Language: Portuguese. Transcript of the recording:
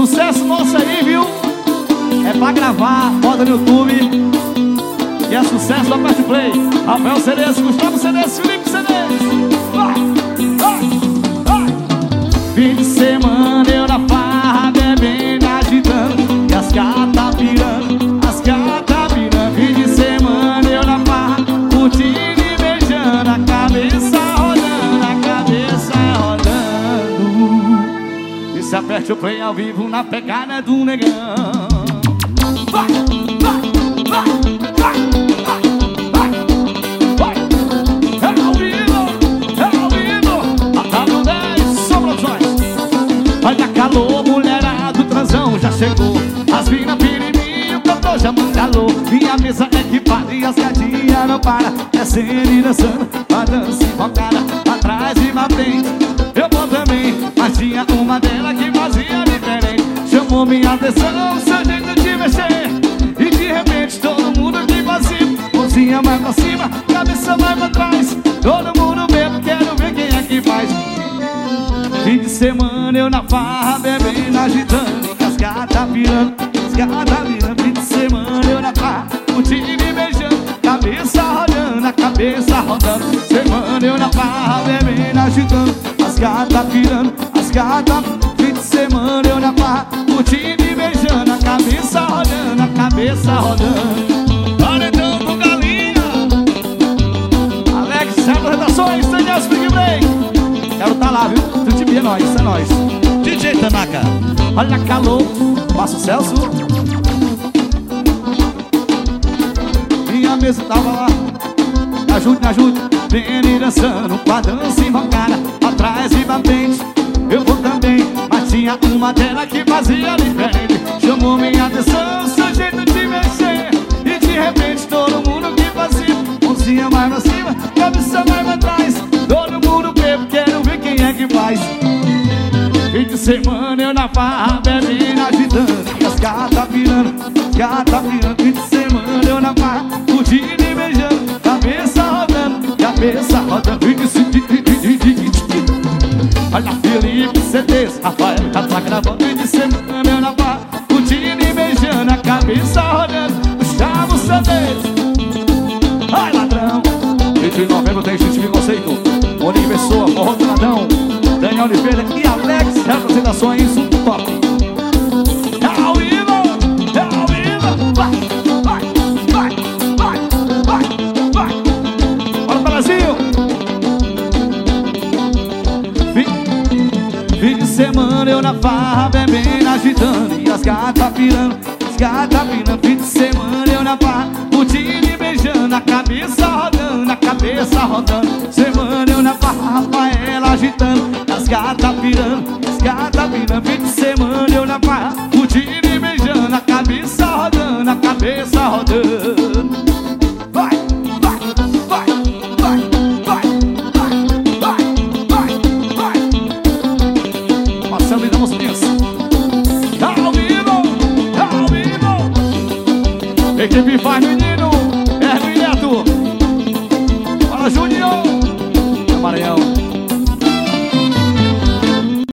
Sucesso nosso aí, viu? É pra gravar, bota no YouTube. E é sucesso da Aperte Play. Rafael Cerezo, Gustavo Cerezo, Felipe Cerezo. Vai, vai, vai. Fim de semana eu na farra, bebendo, agitando. E as gatas pirando, as gatas pirando. Fim de semana eu na farra, curtindo e beijando. A cabeça rodando, a cabeça rodando. E se Aperte o Play ao vivo na pegada do negão. Vai, vai, vai, vai, vai, vai, vai. É ao vivo, AW10 Soluções. Olha calor, mulherada, o transão já chegou. As minas pirimiam, o cantor já mandalou. Minha mesa é equipada e as gatinhas não param. Descendo e dançando, a dança invocada, atrás e pra frente. Eu vou também, mas tinha uma dela que fazia diferente. Chamou minha atenção, seu jeito de mexer. E de repente todo mundo aqui vazio. Mãozinha mais pra cima, cabeça mais pra trás. Todo mundo mesmo, quero ver quem é que faz. Fim de semana eu na farra, bebendo, agitando. E as gatas pirando, as gatas pirando. Fim de semana eu na farra, curtindo e beijando. Cabeça rodando, a cabeça rodando. Semana eu na farra, bebendo, agitando. As gatas pirando, as gatas. Fim de semana eu na farra, curtindo e beijando. A cabeça rodando, a cabeça rodando. Olha então com galinha Alex, Centro Redações, Daniel Spring Break. Quero tá lá, viu? Tu te via, nós, isso é nós. DJ Tanaka. Olha calor, passa o Celso. Minha mesa tava lá. Me ajude, me ajude. Vendo e dançando, com a dança invocada, atrás e pra frente. Eu vou também, mas tinha uma dela que fazia diferente. Chamou minha atenção, seu jeito de mexer. E de repente todo mundo que fazia. Mãozinha mais pra cima, cabeça mais pra trás. Todo mundo bebo, quero ver quem é que faz. Fim de semana eu na farra, bebendo, agitando. E as gatas pirando, as gatas pirando. Fim de semana eu na farra, curtindo e beijando. Cabeça rodando, cabeça rodando. Olha Felipe CDs, Rafael já tá gravando. Fim de semana eu na farra, curtindo e beijando. A cabeça rodando, Gustavo CDs. Ai ladrão. 20 de novembro tem gente de conceito. Boninho Pessoa, Forró do Ladrão, Daniel Oliveira e Alex, representações top. É ao vivo, vai, vai, vai, vai, vai, vai. Bora Brasil. Fim de semana eu na farra, bebendo, agitando. E as gatas pirando, as gatas pirando. Fim de semana eu na farra, curtindo e beijando. A cabeça rodando, a cabeça rodando. Semana eu na farra, Rafaela agitando. As gatas pirando, as gatas pirando. Fim de semana eu na farra, curtindo e beijando. A cabeça rodando, a cabeça rodando. Vai, vai, vai, vai, vai, vai, vai, vai, vai. Marcelo e Damos Nisso. Tá ao vivo, tá ao vivo. Equipe faz